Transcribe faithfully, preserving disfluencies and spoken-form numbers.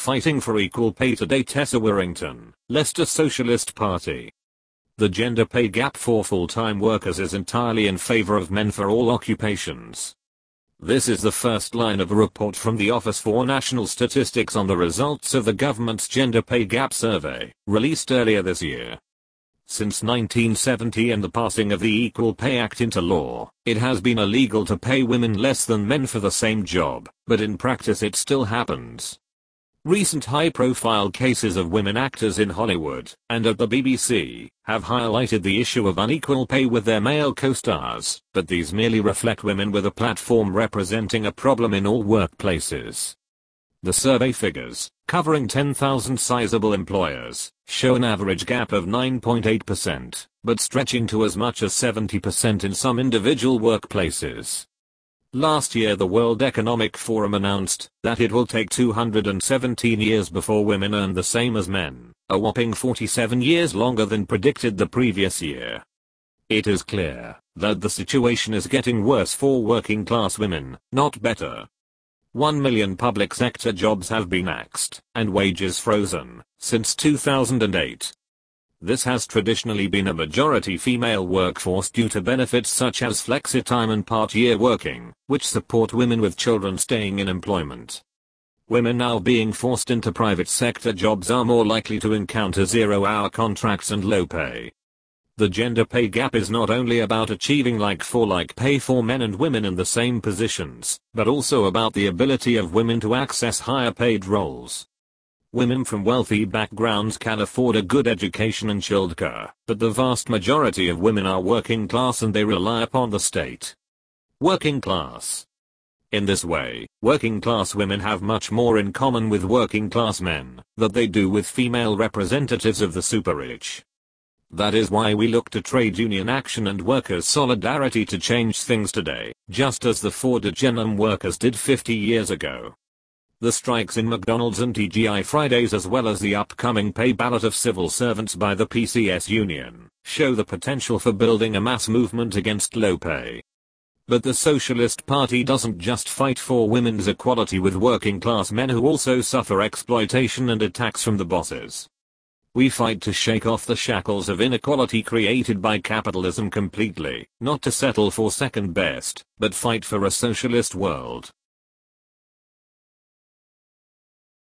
fighting for equal pay today. Tessa Warrington, Leicester Socialist Party. The gender pay gap for full-time workers is entirely in favor of men for all occupations. This is the first line of a report from the Office for National Statistics on the results of the government's gender pay gap survey, released earlier this year. Since nineteen seventy and the passing of the Equal Pay Act into law, it has been illegal to pay women less than men for the same job, but in practice it still happens. Recent high-profile cases of women actors in Hollywood and at the B B C have highlighted the issue of unequal pay with their male co-stars, but these merely reflect women with a platform representing a problem in all workplaces. The survey figures, covering ten thousand sizable employers, show an average gap of nine point eight percent, but stretching to as much as seventy percent in some individual workplaces. Last year the World Economic Forum announced that it will take two hundred seventeen years before women earn the same as men, a whopping forty-seven years longer than predicted the previous year. It is clear that the situation is getting worse for working class women, not better. One million public sector jobs have been axed and wages frozen since two thousand eight. This has traditionally been a majority female workforce due to benefits such as flexi-time and part-year working, which support women with children staying in employment. Women now being forced into private sector jobs are more likely to encounter zero-hour contracts and low pay. The gender pay gap is not only about achieving like-for-like pay for men and women in the same positions, but also about the ability of women to access higher-paid roles. Women from wealthy backgrounds can afford a good education and childcare, but the vast majority of women are working class and they rely upon the state. Working class. In this way, working class women have much more in common with working class men than they do with female representatives of the super-rich. That is why we look to trade union action and workers' solidarity to change things today, just as the Ford and G M workers did fifty years ago. The strikes in McDonald's and T G I Fridays as well as the upcoming pay ballot of civil servants by the P C S union show the potential for building a mass movement against low pay. But the Socialist Party doesn't just fight for women's equality with working class men who also suffer exploitation and attacks from the bosses. We fight to shake off the shackles of inequality created by capitalism completely, not to settle for second best, but fight for a socialist world.